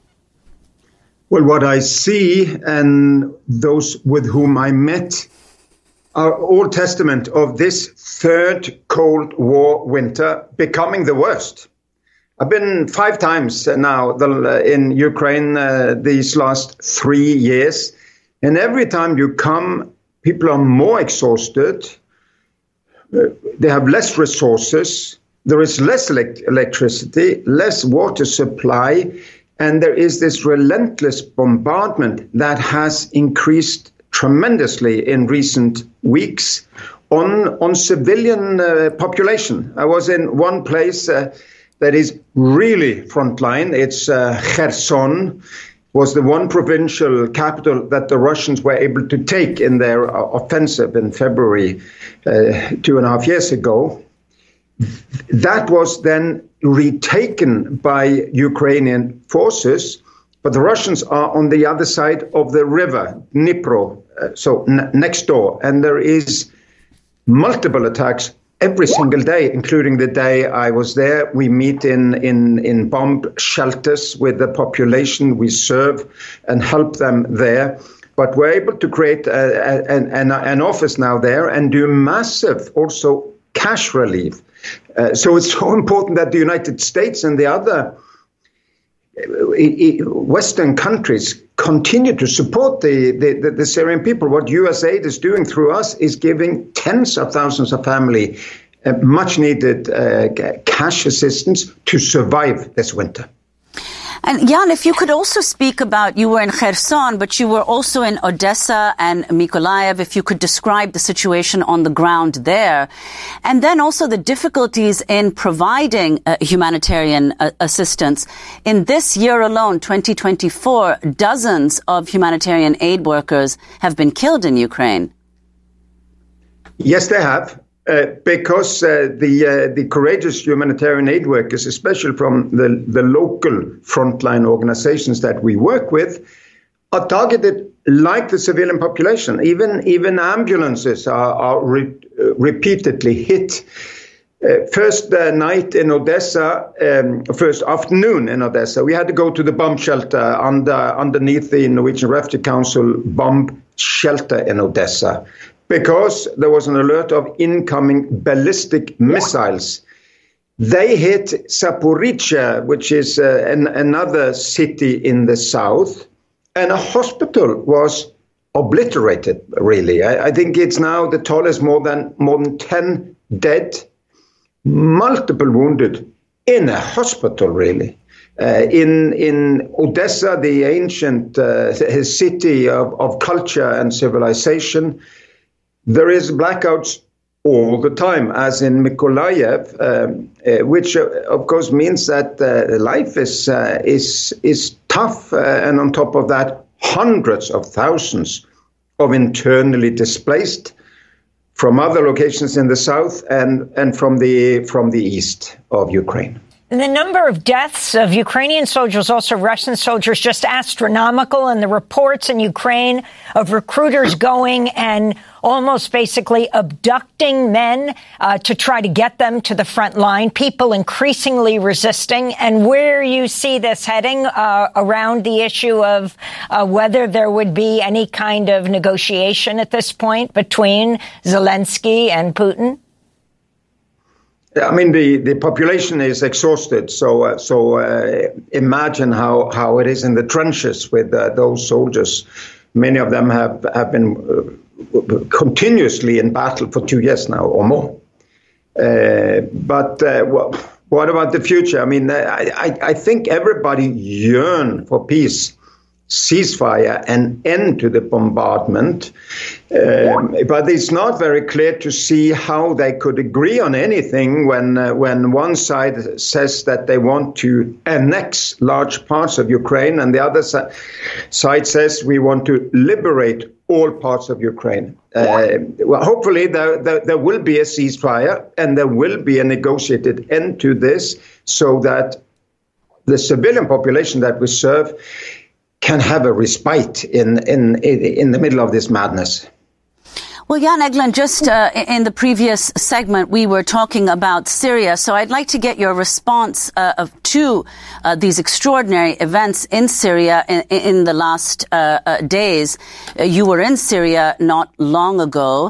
Well, what I see and those with whom I met are all testament of this third Cold War winter becoming the worst. I've been 5 times now in Ukraine these last 3 years, and every time you come, people are more exhausted. They have less resources, there is less electricity, less water supply, and there is this relentless bombardment that has increased tremendously in recent weeks on civilian population. I was in one place that is really frontline. It's Kherson. Was the one provincial capital that the Russians were able to take in their offensive in February 2.5 years ago. That was then retaken by Ukrainian forces, but the Russians are on the other side of the river, Dnipro, so next door, and there is multiple attacks every single day, including the day I was there. We meet in bomb shelters with the population. We serve and help them there. But we're able to create an office now there and do massive also cash relief. So it's so important that the United States and the other Western countries continue to support the Syrian people. What USAID is doing through us is giving tens of thousands of families much needed cash assistance to survive this winter. And Jan, if you could also speak about, you were in Kherson, but you were also in Odessa and Mykolaiv, if you could describe the situation on the ground there. And then also the difficulties in providing humanitarian assistance. In this year alone, 2024, dozens of humanitarian aid workers have been killed in Ukraine. Yes, they have. because the courageous humanitarian aid workers, especially from the local frontline organizations that we work with, are targeted like the civilian population. Even ambulances are repeatedly hit. First night in Odessa, first afternoon in Odessa, we had to go to the bomb shelter underneath the Norwegian Refugee Council bomb shelter in Odessa, because there was an alert of incoming ballistic missiles. They hit Zaporizhzhia, which is another city in the south, and a hospital was obliterated, really. I think it's now the toll is more than 10 dead, multiple wounded in a hospital, really. In Odessa, the ancient city of culture and civilization, there is blackouts all the time, as in Mykolaiv, which of course means that life is tough, and on top of that, hundreds of thousands of internally displaced from other locations in the south and from the east of Ukraine. And the number of deaths of Ukrainian soldiers, also Russian soldiers, just astronomical. And the reports in Ukraine of recruiters going and almost basically abducting men to try to get them to the front line, people increasingly resisting. And where you see this heading around the issue of whether there would be any kind of negotiation at this point between Zelensky and Putin? I mean, the population is exhausted. So imagine how it is in the trenches with those soldiers. Many of them have been continuously in battle for 2 years now or more. But what about the future? I mean, I think everybody yearns for peace, ceasefire, and end to the bombardment. But it's not very clear to see how they could agree on anything when one side says that they want to annex large parts of Ukraine and the other side says we want to liberate all parts of Ukraine. Well, hopefully there will be a ceasefire and there will be a negotiated end to this so that the civilian population that we serve can have a respite in the middle of this madness. Well, Jan Egeland, just in the previous segment, we were talking about Syria. So I'd like to get your response to these extraordinary events in Syria in the last days. You were in Syria not long ago.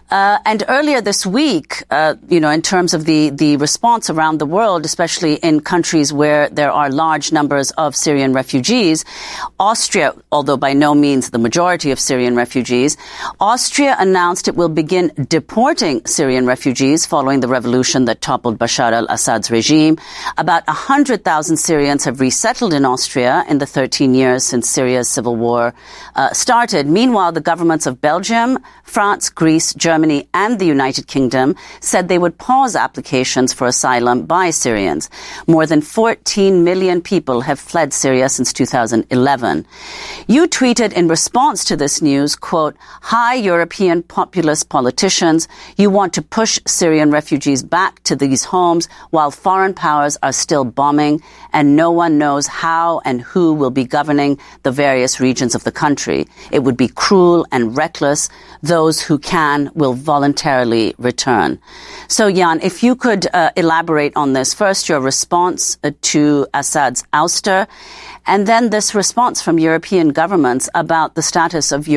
And earlier this week, in terms of the response around the world, especially in countries where there are large numbers of Syrian refugees, Austria, although by no means the majority of Syrian refugees, Austria announced it will begin deporting Syrian refugees following the revolution that toppled Bashar al-Assad's regime. About 100,000 Syrians have resettled in Austria in the 13 years since Syria's civil war started. Meanwhile, the governments of Belgium, France, Greece, Germany, and the United Kingdom said they would pause applications for asylum by Syrians. More than 14 million people have fled Syria since 2011. You tweeted in response to this news, quote, "High European populist politicians, you want to push Syrian refugees back to these homes while foreign powers are still bombing and no one knows how and who will be governing the various regions of the country. It would be cruel and reckless. Those who can will voluntarily return." So, Jan, if you could elaborate on this. First, your response to Assad's ouster, and then this response from European governments about the status of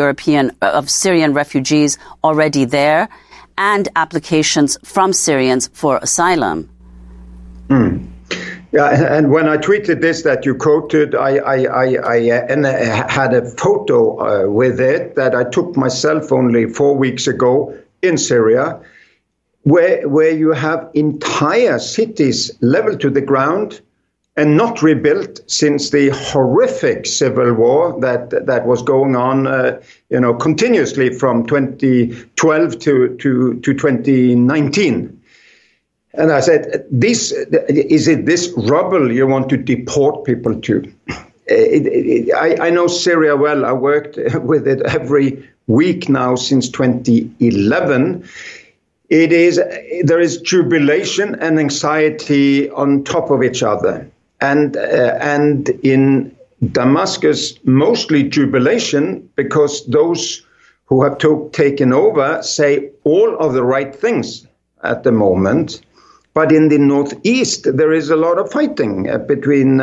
Syrian refugees already there and applications from Syrians for asylum. Yeah, and when I tweeted this that you quoted, I had a photo with it that I took myself only 4 weeks ago in Syria, where you have entire cities leveled to the ground and not rebuilt since the horrific civil war that was going on, continuously from 2012 to 2019. And I said, is it this rubble you want to deport people to? I know Syria well. I worked with it every week now since 2011. there is jubilation and anxiety on top of each other. And in Damascus, mostly jubilation, because those who have taken over say all of the right things at the moment. But in the northeast, there is a lot of fighting between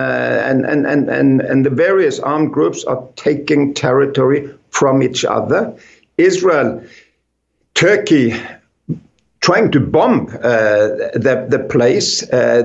and the various armed groups are taking territory from each other. Israel, Turkey, trying to bomb the place.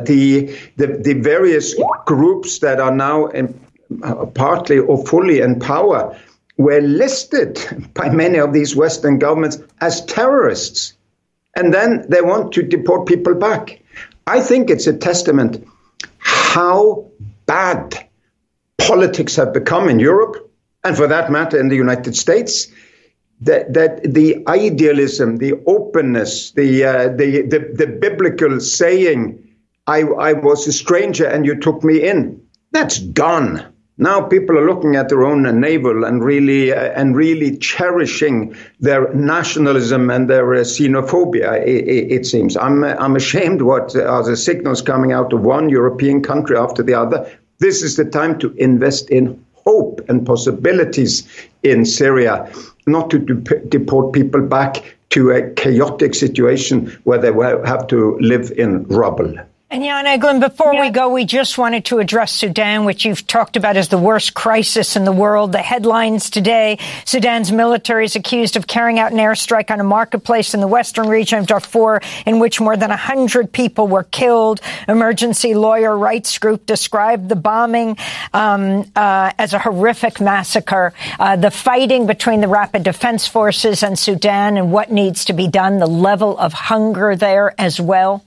The various groups that are now partly or fully in power were listed by many of these Western governments as terrorists. And then they want to deport people back. I think it's a testament how bad politics have become in Europe, and for that matter in the United States. That the idealism, the openness, the biblical saying, I was a stranger and you took me in, that's gone. Now people are looking at their own navel and really cherishing their nationalism and their xenophobia. It seems I'm ashamed what are the signals coming out of one European country after the other. This is the time to invest in hope and possibilities in Syria, not to deport people back to a chaotic situation where they will have to live in rubble. And Jan Egeland, before we go, we just wanted to address Sudan, which you've talked about as the worst crisis in the world. The headlines today, Sudan's military is accused of carrying out an airstrike on a marketplace in the western region of Darfur, in which more than 100 people were killed. Emergency lawyer rights group described the bombing as a horrific massacre. The fighting between the Rapid Defense Forces and Sudan and what needs to be done, the level of hunger there as well.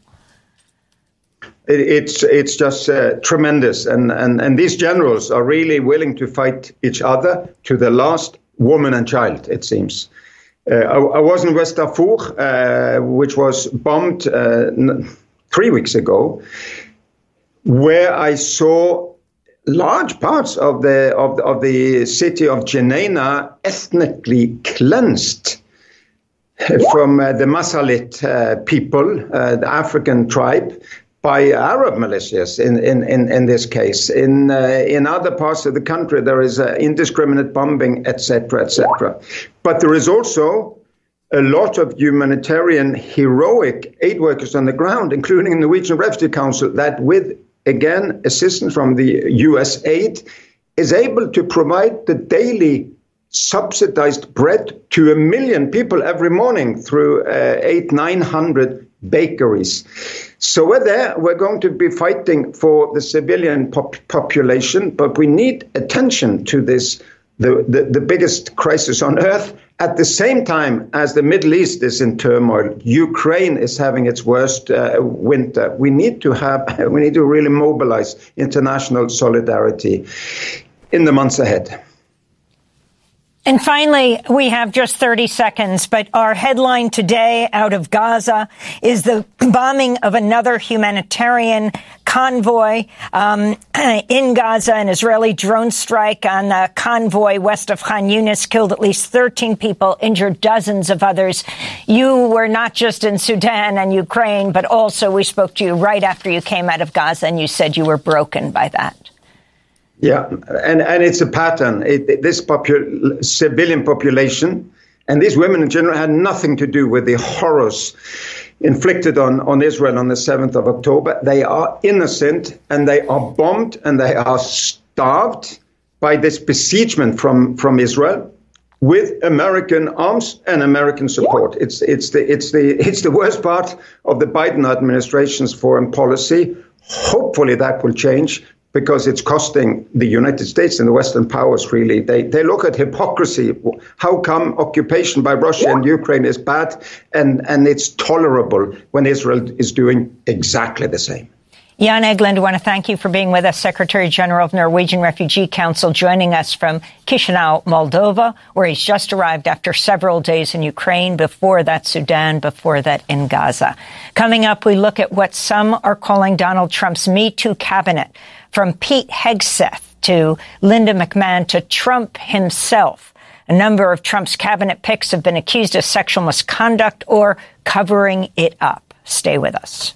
It's just tremendous. And these generals are really willing to fight each other to the last woman and child, it seems. I was in West Darfur, which was bombed 3 weeks ago, where I saw large parts of the city of Jenaina ethnically cleansed from the Masalit people, the African tribe, by Arab militias in this case. In other parts of the country, there is indiscriminate bombing, etc., etc. But there is also a lot of humanitarian, heroic aid workers on the ground, including the Norwegian Refugee Council, that with, again, assistance from the US aid, is able to provide the daily subsidized bread to 1 million people every morning through 800-900 bakeries. So we're going to be fighting for the civilian population, but we need attention to this, the biggest crisis on earth, at the same time as the Middle East is in turmoil. Ukraine is having its worst winter. We need to really mobilize international solidarity in the months ahead. And finally, we have just 30 seconds, but our headline today out of Gaza is the bombing of another humanitarian convoy in Gaza. An Israeli drone strike on the convoy west of Khan Yunis killed at least 13 people, injured dozens of others. You were not just in Sudan and Ukraine, but also we spoke to you right after you came out of Gaza, and you said you were broken by that. Yeah, and it's a pattern. This civilian population and these women in general had nothing to do with the horrors inflicted on Israel on the 7th of October. They are innocent, and they are bombed, and they are starved by this besiegement from Israel with American arms and American support. It's the worst part of the Biden administration's foreign policy. Hopefully that will change, because it's costing the United States and the Western powers, really. They look at hypocrisy. How come occupation by Russia and Ukraine is bad and it's tolerable when Israel is doing exactly the same? Jan Egeland, I want to thank you for being with us, Secretary General of the Norwegian Refugee Council, joining us from Chisinau, Moldova, where he's just arrived after several days in Ukraine, before that Sudan, before that in Gaza. Coming up, we look at what some are calling Donald Trump's Me Too cabinet, from Pete Hegseth to Linda McMahon to Trump himself. A number of Trump's cabinet picks have been accused of sexual misconduct or covering it up. Stay with us.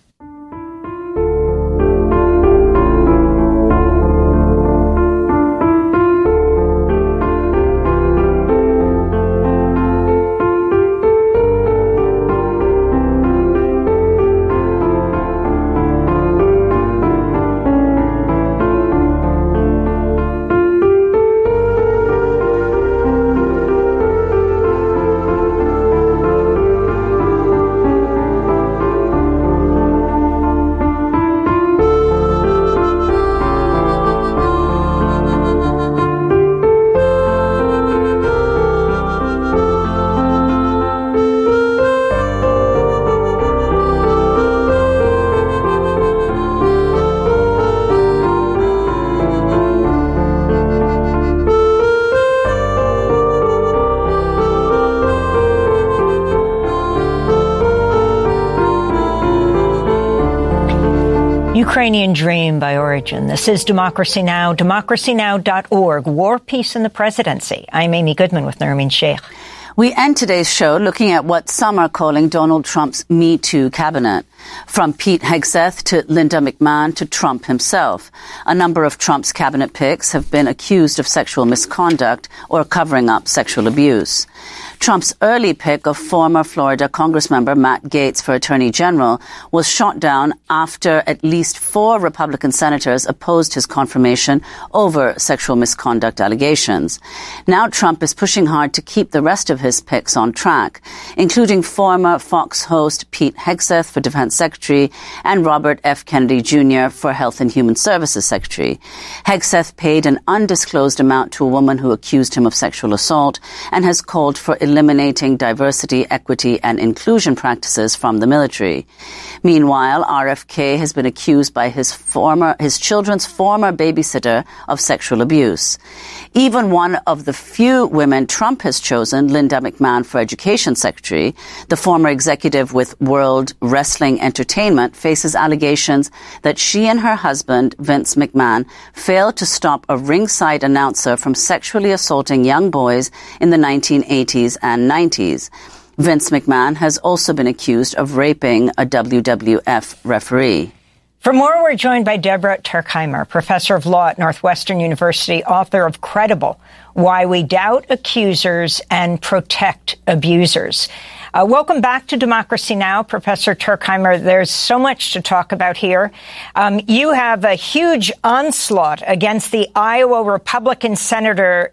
Ukrainian Dream by Origin. This is Democracy Now!, democracynow.org. War, Peace, and the Presidency. I'm Amy Goodman with Nermeen Sheikh. We end today's show looking at what some are calling Donald Trump's Me Too cabinet. From Pete Hegseth to Linda McMahon to Trump himself. A number of Trump's cabinet picks have been accused of sexual misconduct or covering up sexual abuse. Trump's early pick of former Florida Congressmember Matt Gaetz for Attorney General was shot down after at least 4 Republican senators opposed his confirmation over sexual misconduct allegations. Now Trump is pushing hard to keep the rest of his picks on track, including former Fox host Pete Hegseth for Defense Secretary and Robert F. Kennedy Jr. for Health and Human Services Secretary. Hegseth paid an undisclosed amount to a woman who accused him of sexual assault and has called for eliminating diversity, equity, and inclusion practices from the military. Meanwhile, RFK has been accused by his children's former babysitter of sexual abuse. Even one of the few women Trump has chosen, Linda McMahon for Education Secretary, the former executive with World Wrestling Entertainment, faces allegations that she and her husband, Vince McMahon, failed to stop a ringside announcer from sexually assaulting young boys in the 1980s and 90s. Vince McMahon has also been accused of raping a WWF referee. For more, we're joined by Deborah Turkheimer, professor of law at Northwestern University, author of Credible: Why We Doubt Accusers and Protect Abusers. Welcome back to Democracy Now!, Professor Turkheimer. There's so much to talk about here. You have a huge onslaught against the Iowa Republican Senator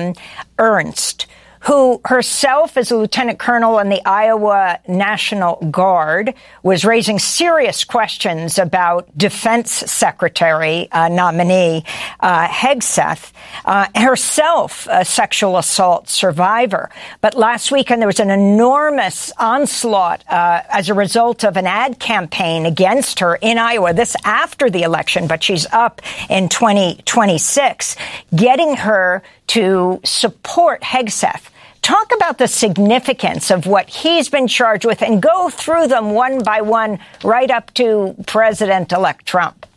Ernst, who herself, as a lieutenant colonel in the Iowa National Guard, was raising serious questions about Defense Secretary nominee Hegseth, herself a sexual assault survivor. But last weekend there was an enormous onslaught as a result of an ad campaign against her in Iowa. This after the election, but she's up in 2026, getting her to support Hegseth. Talk about the significance of what he's been charged with and go through them one by one right up to President-elect Trump.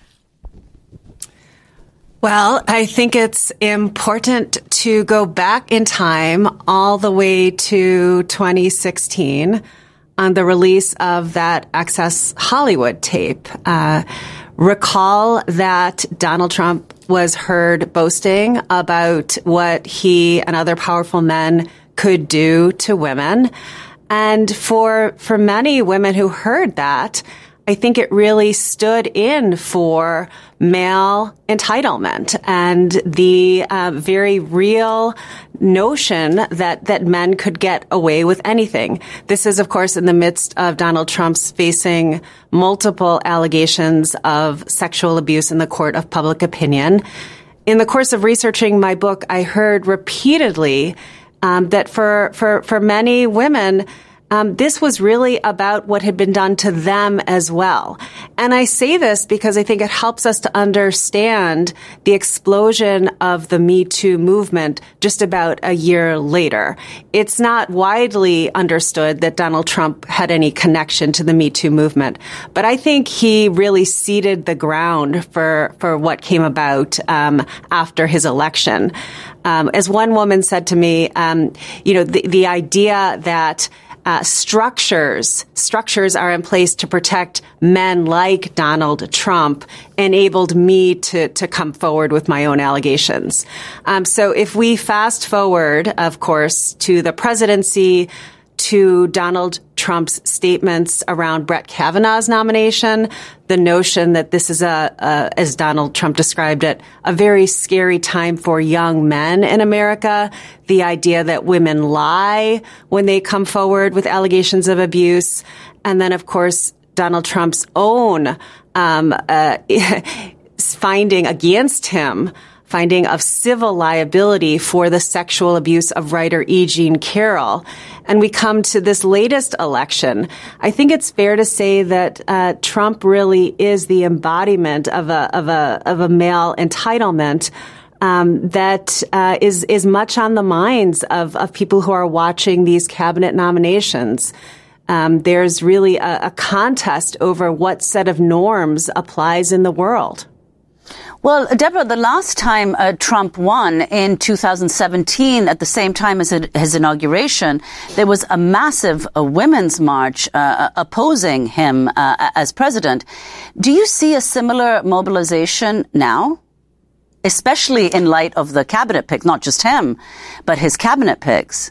Well, I think it's important to go back in time all the way to 2016 on the release of that Access Hollywood tape. Recall that Donald Trump was heard boasting about what he and other powerful men could do to women. And for many women who heard that, I think it really stood in for male entitlement and the very real notion that men could get away with anything. This is, of course, in the midst of Donald Trump's facing multiple allegations of sexual abuse in the court of public opinion. In the course of researching my book, I heard repeatedly that for many women, this was really about what had been done to them as well. And I say this because I think it helps us to understand the explosion of the Me Too movement just about a year later. It's not widely understood that Donald Trump had any connection to the Me Too movement, but I think he really seeded the ground for what came about after his election. As one woman said to me, the idea that structures are in place to protect men like Donald Trump enabled me to come forward with my own allegations. So if we fast forward, of course, to the presidency, to Donald Trump's statements around Brett Kavanaugh's nomination, the notion that this is as Donald Trump described it, a very scary time for young men in America, the idea that women lie when they come forward with allegations of abuse, and then, of course, Donald Trump's own finding against him, finding of civil liability for the sexual abuse of writer E. Jean Carroll. And we come to this latest election. I think it's fair to say that Trump really is the embodiment of a male entitlement that is much on the minds of people who are watching these cabinet nominations. There's really a contest over what set of norms applies in the world. Well, Deborah, the last time Trump won in 2017, at the same time as his inauguration, there was a massive women's march opposing him as president. Do you see a similar mobilization now, especially in light of the cabinet picks, not just him, but his cabinet picks?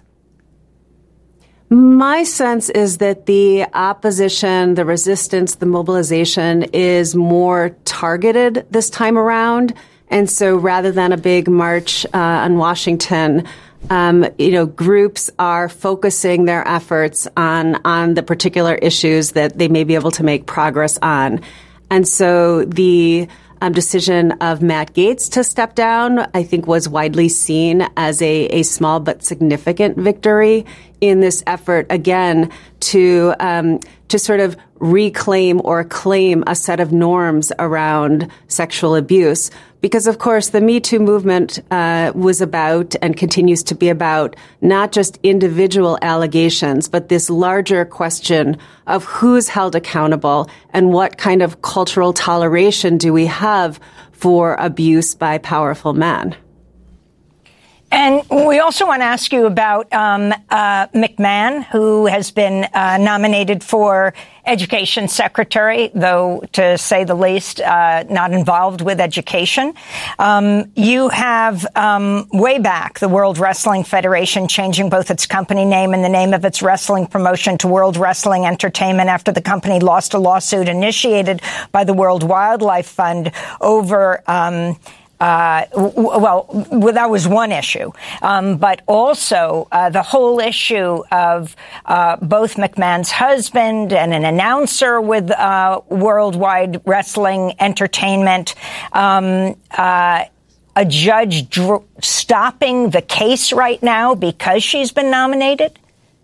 My sense is that the opposition, the resistance, the mobilization is more targeted this time around. And so rather than a big march on Washington, groups are focusing their efforts on the particular issues that they may be able to make progress on. And so the decision of Matt Gaetz to step down, I think, was widely seen as a small but significant victory in this effort, again, to sort of reclaim or claim a set of norms around sexual abuse. Because, of course, the Me Too movement was about and continues to be about not just individual allegations, but this larger question of who's held accountable and what kind of cultural toleration do we have for abuse by powerful men. And we also want to ask you about McMahon, who has been nominated for Education Secretary, though, to say the least, not involved with education. You have, way back, the World Wrestling Federation changing both its company name and the name of its wrestling promotion to World Wrestling Entertainment after the company lost a lawsuit initiated by the World Wildlife Fund over that was one issue. But also the whole issue of both McMahon's husband and an announcer with Worldwide Wrestling Entertainment, a judge stopping the case right now because she's been nominated?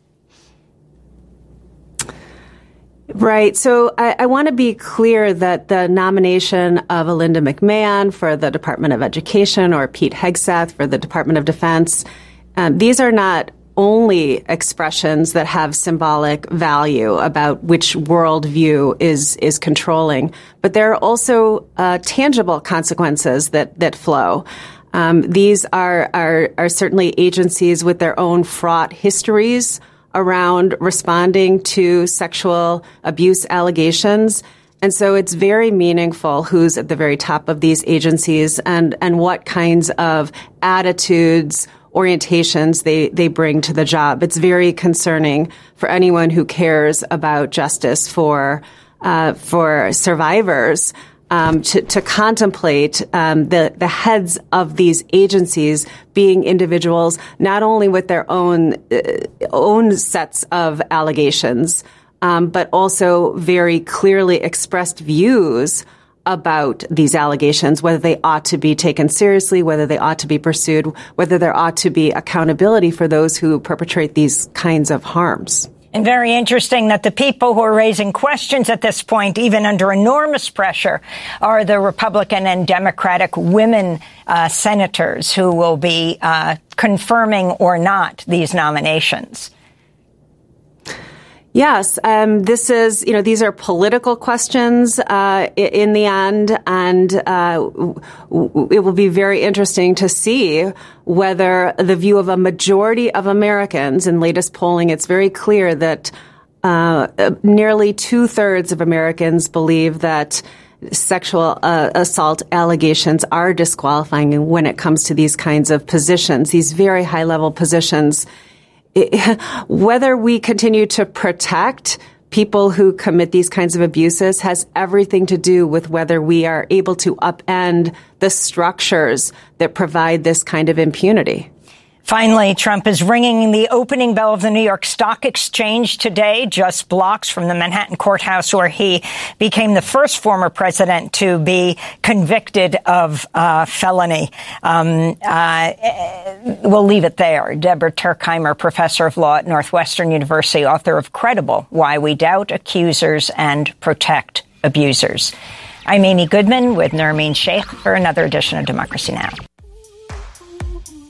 Right. So I want to be clear that the nomination of Alinda McMahon for the Department of Education or Pete Hegseth for the Department of Defense, these are not only expressions that have symbolic value about which worldview is controlling, but there are also tangible consequences that flow. These are certainly agencies with their own fraught histories around responding to sexual abuse allegations. And so it's very meaningful who's at the very top of these agencies and what kinds of attitudes, orientations they bring to the job. It's very concerning for anyone who cares about justice for survivors. To contemplate the heads of these agencies being individuals not only with their own sets of allegations, but also very clearly expressed views about these allegations, whether they ought to be taken seriously, whether they ought to be pursued, whether there ought to be accountability for those who perpetrate these kinds of harms. And very interesting that the people who are raising questions at this point, even under enormous pressure, are the Republican and Democratic women senators who will be confirming or not these nominations. Yes, these are political questions in the end, and it will be very interesting to see whether the view of a majority of Americans, in latest polling, it's very clear that nearly 2/3 of Americans believe that sexual assault allegations are disqualifying when it comes to these kinds of positions, these very high-level positions. Whether we continue to protect people who commit these kinds of abuses has everything to do with whether we are able to upend the structures that provide this kind of impunity. Finally, Trump is ringing the opening bell of the New York Stock Exchange today, just blocks from the Manhattan courthouse where he became the first former president to be convicted of felony. We'll leave it there. Deborah Turkheimer, professor of law at Northwestern University, author of Credible: Why We Doubt Accusers and Protect Abusers. I'm Amy Goodman with Nermeen Sheikh for another edition of Democracy Now!